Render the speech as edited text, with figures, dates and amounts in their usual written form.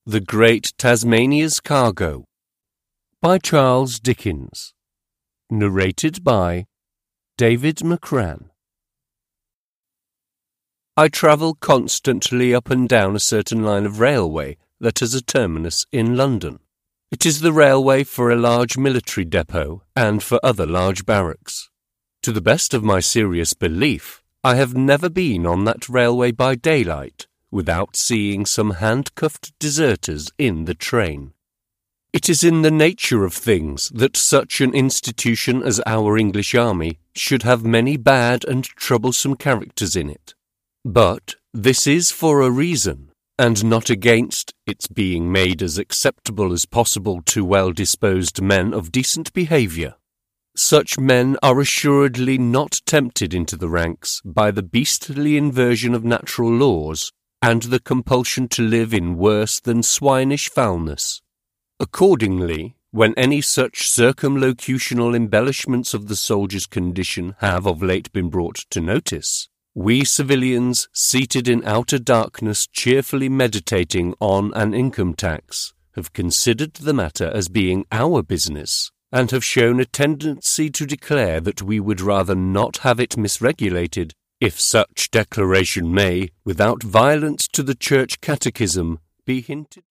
The Great Tasmania's Cargo by Charles Dickens. Narrated by David McCran. I travel constantly up and down a certain line of railway that has a terminus in London. It is the railway for a large military depot and for other large barracks. To the best of my serious belief, I have never been on that railway by daylight without seeing some handcuffed deserters in the train. It is in the nature of things that such an institution as our English army should have many bad and troublesome characters in it. But this is for a reason, and not against its being made as acceptable as possible to well-disposed men of decent behaviour. Such men are assuredly not tempted into the ranks by the beastly inversion of natural laws and the compulsion to live in worse than swinish foulness. Accordingly, when any such circumlocutional embellishments of the soldier's condition have of late been brought to notice, we civilians, seated in outer darkness cheerfully meditating on an income tax, have considered the matter as being our business, and have shown a tendency to declare that we would rather not have it misregulated, if such declaration may, without violence to the Church Catechism, be hinted.